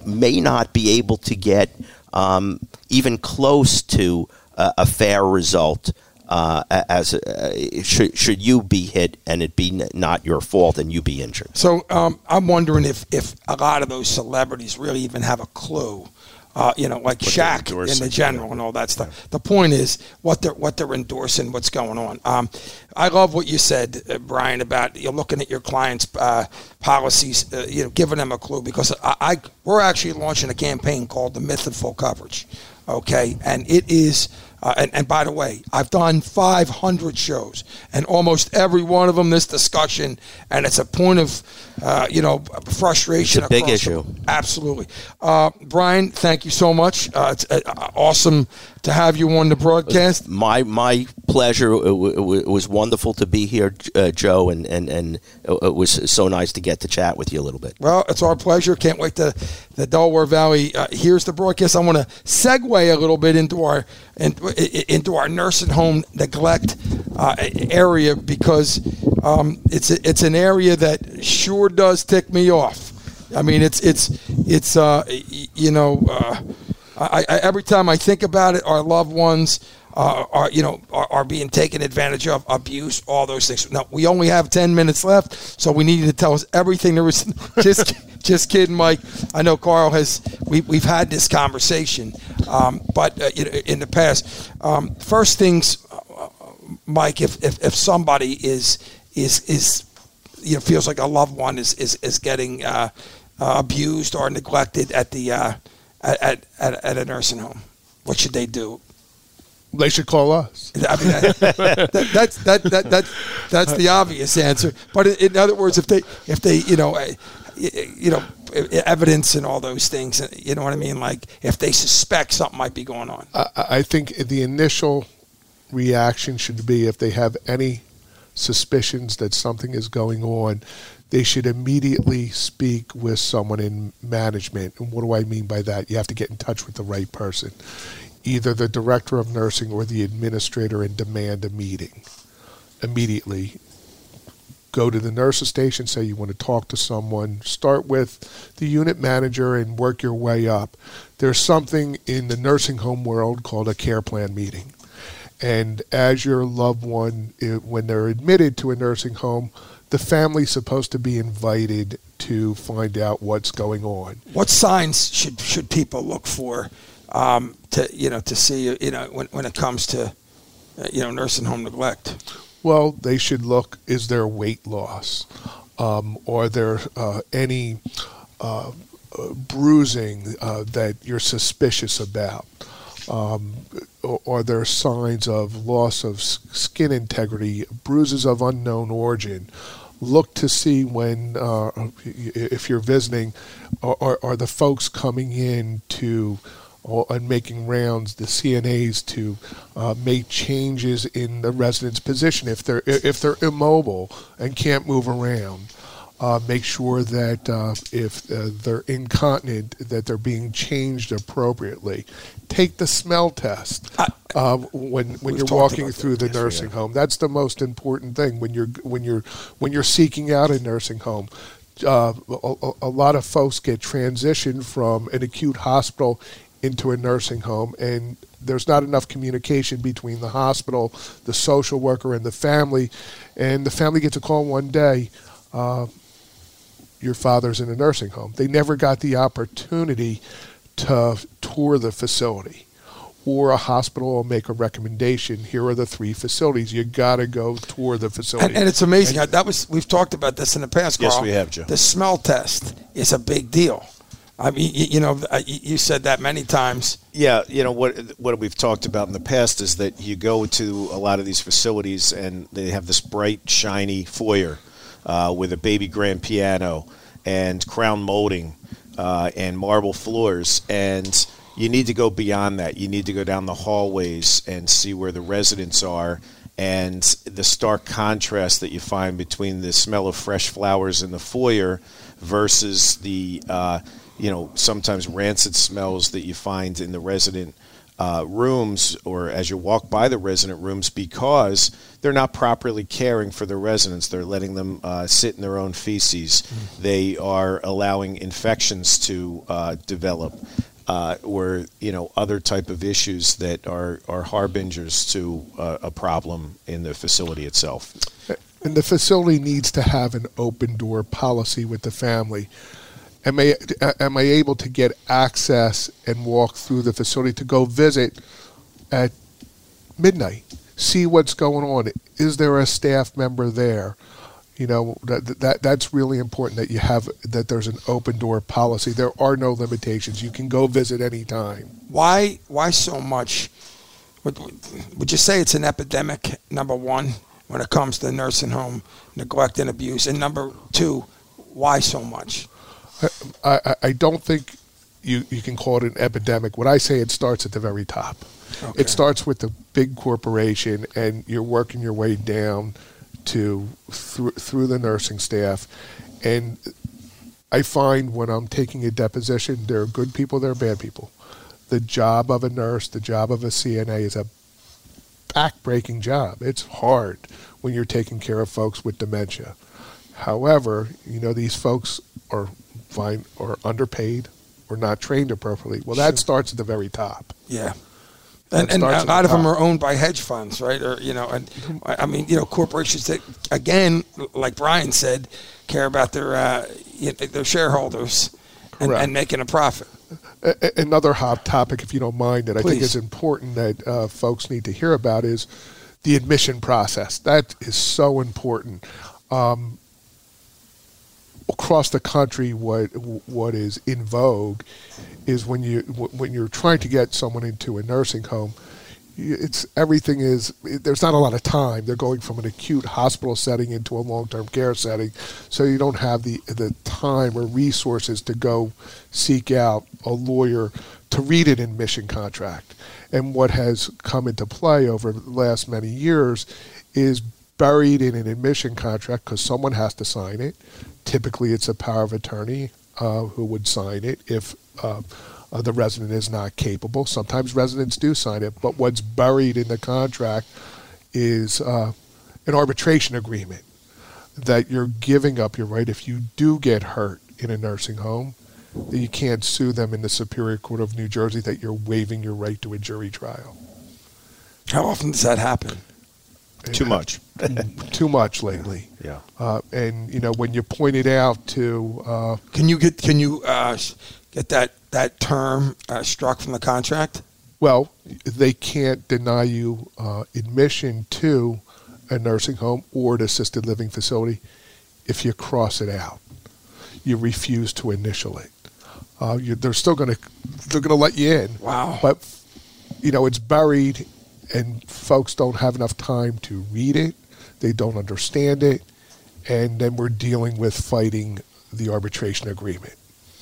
may not be able to get um, even close to uh, a fair result uh, as uh, should, should you be hit and it be n- not your fault and you be injured. So um, I'm wondering if, if a lot of those celebrities really even have a clue. Uh, you know, like Shaq in the general and all that stuff. Yeah. The point is what they're what they're endorsing, what's going on. Um, I love what you said, uh, Brian, about you're looking at your clients' uh, policies, uh, you know, giving them a clue, because I, I we're actually launching a campaign called the Myth of Full Coverage. Okay, and it is. Uh, and, and by the way, I've done five hundred shows, and almost every one of them this discussion, and it's a point of, uh, you know, frustration. It's a big across issue. The, absolutely. Uh, Brian, thank you so much. Uh, it's uh, awesome to have you on the broadcast. My my pleasure. It, w- it was wonderful to be here, uh, Joe, and, and, and it was so nice to get to chat with you a little bit. Well, it's our pleasure. Can't wait to the Delaware Valley. Uh, here's the broadcast. I want to segue a little bit into our in, into our nursing home neglect uh, area, because um, it's a, it's an area that sure does tick me off. I mean, it's it's it's uh, you know, uh, I, I, every time I think about it, our loved ones uh, are you know are, are being taken advantage of, abused, all those things. Now we only have ten minutes left, so we need you to tell us everything there is. Just just kidding, Mike. I know Carl has. We we've had this conversation, um, but uh, you know, in the past, um, first things, uh, Mike, if, if if somebody is is is you know feels like a loved one is is is getting uh, uh, abused or neglected at the uh, at, at at a nursing home, what should they do? They should call us. I mean, that, that, that's that, that that that's the obvious answer. But in, in other words, if they if they you know you know evidence and all those things, you know what I mean. Like if they suspect something might be going on. I, I think the initial reaction should be, if they have any suspicions that something is going on, they should immediately speak with someone in management. And what do I mean by that? You have to get in touch with the right person, either the director of nursing or the administrator, and demand a meeting immediately. Go to the nurse's station, say you want to talk to someone. Start with the unit manager and work your way up. There's something in the nursing home world called a care plan meeting. And as your loved one, when they're admitted to a nursing home, the family's supposed to be invited to find out what's going on. What signs should should people look for um, to you know to see you know when when it comes to uh, you know nursing home neglect? Well, they should look: is there weight loss? Um, are there uh, any uh, uh, bruising uh, that you're suspicious about? Um, are there signs of loss of skin integrity, bruises of unknown origin? Look to see when, uh, if you're visiting, are, are the folks coming in to uh, and making rounds, the C N As, to uh, make changes in the resident's position if they're if they're immobile and can't move around. Uh, make sure that uh, if uh, they're incontinent, that they're being changed appropriately. Take the smell test uh, when when you're walking through the nursing home. That's the most important thing when you're when you're when you're seeking out a nursing home. Uh, a, a lot of folks get transitioned from an acute hospital into a nursing home, and there's not enough communication between the hospital, the social worker, and the family. And the family gets a call one day. Uh, your father's in a nursing home. They never got the opportunity to tour the facility, or a hospital will make a recommendation. Here are the three facilities. You got to go tour the facility. And, and it's amazing. And, that was we've talked about this in the past, Carl. Yes, we have, Joe. The smell test is a big deal. I mean, you, you know, you said that many times. Yeah, you know, what what we've talked about in the past is that you go to a lot of these facilities and they have this bright, shiny foyer Uh, with a baby grand piano and crown molding uh, and marble floors. And you need to go beyond that. You need to go down the hallways and see where the residents are, and the stark contrast that you find between the smell of fresh flowers in the foyer versus the, uh, you know, sometimes rancid smells that you find in the resident uh, rooms, or as you walk by the resident rooms, because they're not properly caring for the residents. They're letting them uh, sit in their own feces. Mm. They are allowing infections to uh, develop, uh, or you know other type of issues that are, are harbingers to uh, a problem in the facility itself. And the facility needs to have an open door policy with the family. Am I, am I able to get access and walk through the facility to go visit at midnight, see what's going on? Is there a staff member there? You know, that, that that's really important that you have, that there's an open door policy. There are no limitations. You can go visit anytime. Why, why so much? Would, would you say it's an epidemic, number one, when it comes to nursing home neglect and abuse? And number two, why so much? I, I, I don't think you, you can call it an epidemic. What I say, it starts at the very top. Okay. It starts with the big corporation, and you're working your way down to through, through the nursing staff. And I find when I'm taking a deposition, there are good people, there are bad people. The job of a nurse, the job of a C N A is a back-breaking job. It's hard when you're taking care of folks with dementia. However, you know, these folks are fine or underpaid or not trained appropriately. Well, that sure. starts at the very top. Yeah. And, and a lot of them are owned by hedge funds, right? Or, you know, and I mean, you know, corporations that, again, like Brian said, care about their uh, their shareholders and, and making a profit. Another hot topic, if you don't mind, that I Please. think is important that uh, folks need to hear about is the admission process. That is so important. Um, across the country, what what is in vogue is when you when you're trying to get someone into a nursing home, it's everything is there's not a lot of time. They're going from an acute hospital setting into a long-term care setting, so you don't have the the time or resources to go seek out a lawyer to read an admission contract. And what has come into play over the last many years is buried in an admission contract, because someone has to sign it. Typically, it's a power of attorney uh, who would sign it if uh, uh, the resident is not capable. Sometimes residents do sign it, but what's buried in the contract is uh, an arbitration agreement that you're giving up your right if you do get hurt in a nursing home, that you can't sue them in the Superior Court of New Jersey, that you're waiving your right to a jury trial. How often does that happen? Too much. Too much lately. Yeah. Uh, and you know, when you pointed out to, uh, can you get can you uh, get that that term uh, struck from the contract? Well, they can't deny you uh, admission to a nursing home or an assisted living facility if you cross it out. You refuse to initial it. Uh, you, they're still going to they're going to let you in. Wow. But you know, it's buried. And folks don't have enough time to read it. They don't understand it. And then we're dealing with fighting the arbitration agreement.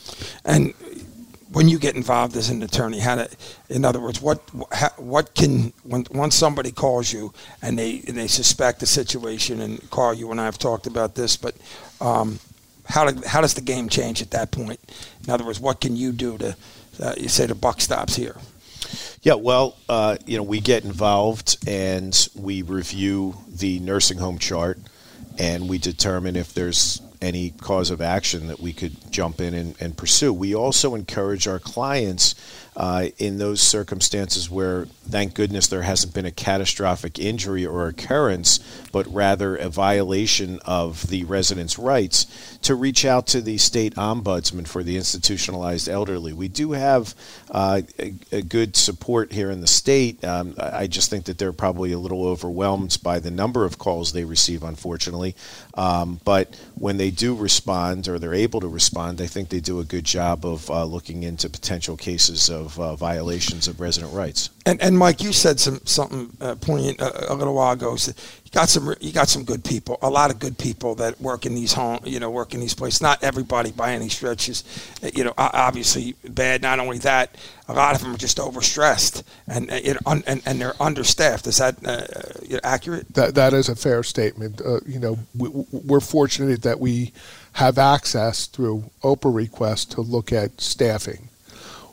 And when you get involved as an attorney, how to, in other words, what how, what can, when once somebody calls you and they and they suspect a situation, and Carl, you and I have talked about this, but um, how do, how does the game change at that point? In other words, what can you do to, uh, you say the buck stops here? Yeah, well, uh, you know, we get involved and we review the nursing home chart, and we determine if there's any cause of action that we could jump in and, and pursue. We also encourage our clients uh, in those circumstances where, thank goodness, there hasn't been a catastrophic injury or occurrence, but rather a violation of the residents' rights, to reach out to the state ombudsman for the institutionalized elderly. We do have uh, a, a good support here in the state. Um, I just think that they're probably a little overwhelmed by the number of calls they receive, unfortunately. Um, but when they do respond, or they're able to respond, I think they do a good job of uh, looking into potential cases of uh, violations of resident rights. And and Mike, you said some something uh, poignant a, a little while ago. So you got some you got some good people, a lot of good people that work in these home, you know, work in these places. Not everybody by any stretches, you know, obviously bad. Not only that, a lot of them are just overstressed and you know, and and they're understaffed. Is that uh, accurate? That that is a fair statement. Uh, you know, we, we're fortunate that we have access through Oprah requests to look at staffing.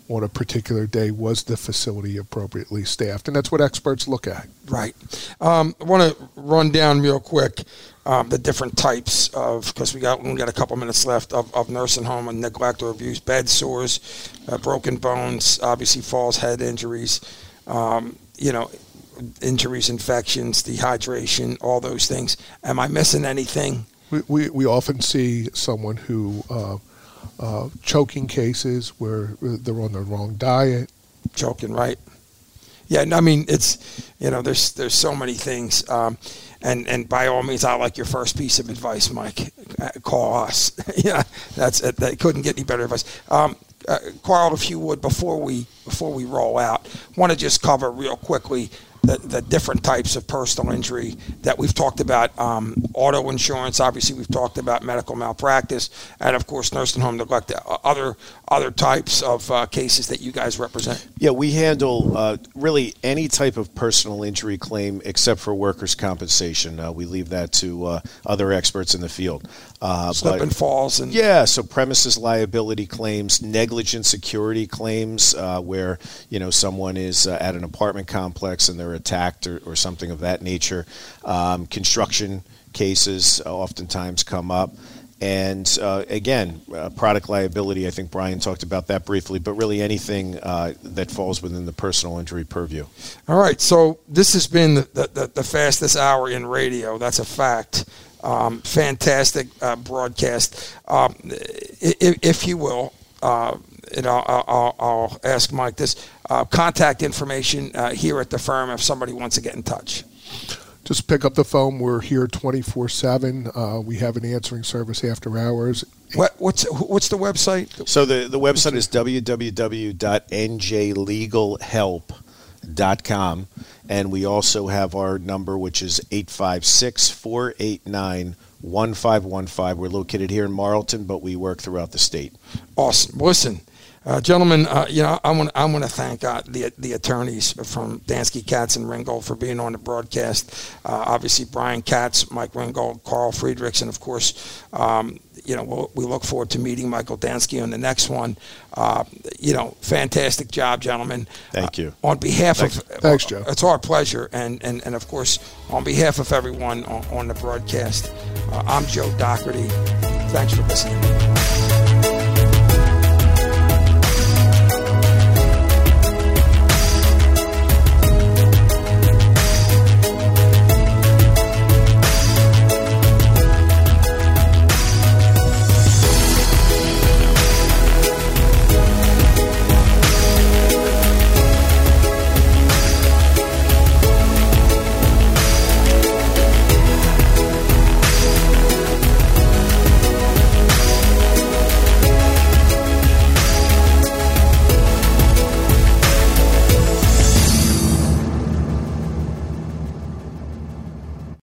on a particular day, was the facility appropriately staffed? And that's what experts look at. Right. Um, I want to run down real quick um, the different types of, because we got we got a couple minutes left, of, of nursing home and neglect or abuse: bed sores, uh, broken bones, obviously falls, head injuries, um, you know, injuries, infections, dehydration, all those things. Am I missing anything? We we, we often see someone who uh, uh, choking cases where they're on the wrong diet. Choking, right? Yeah, I mean, it's, you know, there's there's so many things. Um, and, and by all means, I like your first piece of advice, Mike. Uh, call us. Yeah, that's it. They couldn't get any better advice. Um, uh, Carl, if you would, before we before we roll out, want to just cover real quickly the, the different types of personal injury that we've talked about. Um, auto insurance, obviously, we've talked about medical malpractice, and of course, nursing home neglect. Other other types of uh, cases that you guys represent. Yeah, we handle uh, really any type of personal injury claim except for workers' compensation. Uh, we leave that to uh, other experts in the field. Uh, Slip but, and falls. And yeah, so premises liability claims, negligent security claims, uh, where, you know, someone is uh, at an apartment complex and they're attacked or, or something of that nature. Um, construction cases oftentimes come up. And uh, again, uh, product liability, I think Brian talked about that briefly, but really anything uh, that falls within the personal injury purview. All right, so this has been the, the, the fastest hour in radio. That's a fact. Um, fantastic uh, broadcast. Um, if, if you will, uh, and I'll, I'll, I'll ask Mike this, uh, contact information uh, here at the firm if somebody wants to get in touch. Just pick up the phone. We're here twenty-four seven. Uh, we have an answering service after hours. What, what's what's the website? So the, the website is w w w dot n j legal help dot com, and we also have our number, which is eight five six, four eight nine, one five one five. We're located here in Marlton, but we work throughout the state. Awesome. Listen, uh, gentlemen, uh, you know, I want I want to thank uh, the the attorneys from Dansky, Katz, and Ringgold for being on the broadcast. Uh, obviously, Brian Katz, Mike Ringgold, Carl Friedrichs, and of course, um, you know, we'll, we look forward to meeting Michael Dansky on the next one. Uh, you know, fantastic job, gentlemen. Thank you. Uh, on behalf Thanks. of Thanks, Joe. It's our pleasure, and and, and of course, on behalf of everyone on, on the broadcast, uh, I'm Joe Doherty. Thanks for listening.